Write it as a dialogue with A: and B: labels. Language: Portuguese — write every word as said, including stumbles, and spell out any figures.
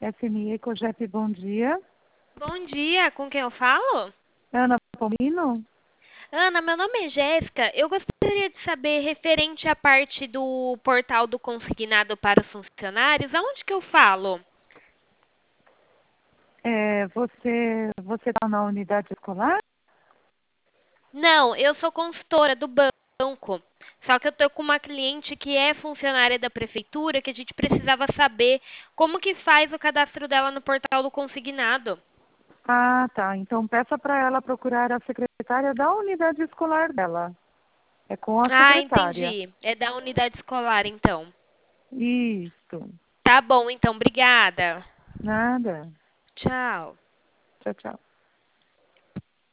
A: S M E Cogep, bom dia.
B: Bom dia, com quem eu falo?
A: Ana Paulino?
B: Ana, meu nome é Jéssica. Eu gostaria de saber, referente à parte do portal do consignado para os funcionários, aonde que eu falo?
A: É, você você está na unidade escolar?
B: Não, eu sou consultora do banco. Só que eu estou com uma cliente que é funcionária da prefeitura, que a gente precisava saber como que faz o cadastro dela no portal do consignado.
A: Ah, tá. Então peça para ela procurar a secretária da unidade escolar dela. É com a
B: Ah,
A: secretária.
B: entendi. É da unidade escolar, então.
A: Isso.
B: Tá bom, então. Obrigada.
A: Nada.
B: Tchau.
A: Tchau, tchau.